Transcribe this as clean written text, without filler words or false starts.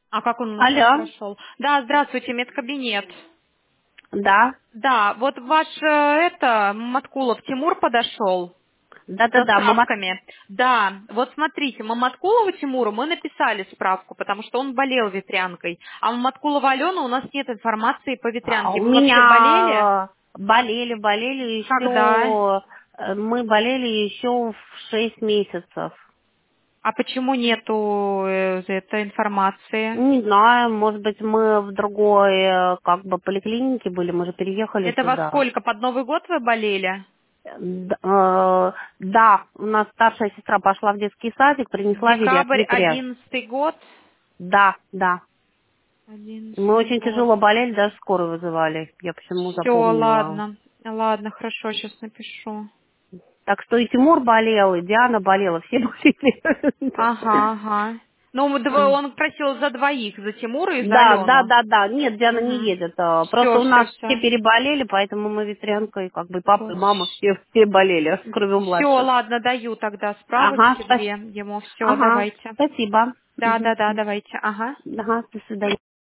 А как он у нас сейчас Алло, прошел? Да, здравствуйте, медкабинет. да, Да, вот ваш Маткулов Тимур подошел за да-да-да, мама, справками. Да, вот смотрите, Маматкулову Тимуру мы написали справку, потому что он болел ветрянкой. А Маматкулова Алена у нас нет информации по ветрянке. у Вы вообще болели? меня болели Когда? еще, мы болели еще в 6 месяцев. А почему нету этой информации? Не знаю, может быть, мы в другой, как бы, поликлинике были, мы же переехали Это во сюда. сколько? Под Новый год вы болели? Да, у нас старшая сестра пошла в детский садик, принесла Декабрь, ветряк. 11 год? Да, да. Мы 11 очень год. тяжело болели, даже скорую вызывали. Я почему Все, запомнила. ладно. Ладно, хорошо, сейчас напишу. Так что и Тимур болел, и Диана болела, все Ага, болели. ага. Ну, он просил за двоих, за Тимура и за Да, да, Алену. да, да. Нет, Диана не Угу. едет. Просто Все, у все, нас все все. переболели, поэтому мы ветрянкой, как бы папа и мама все болели, кроме Все, младших. ладно, даю тогда Ага, справочки две ему. Все, ага, давайте. спасибо. Да, да, да, давайте. Ага. Ага, до свидания.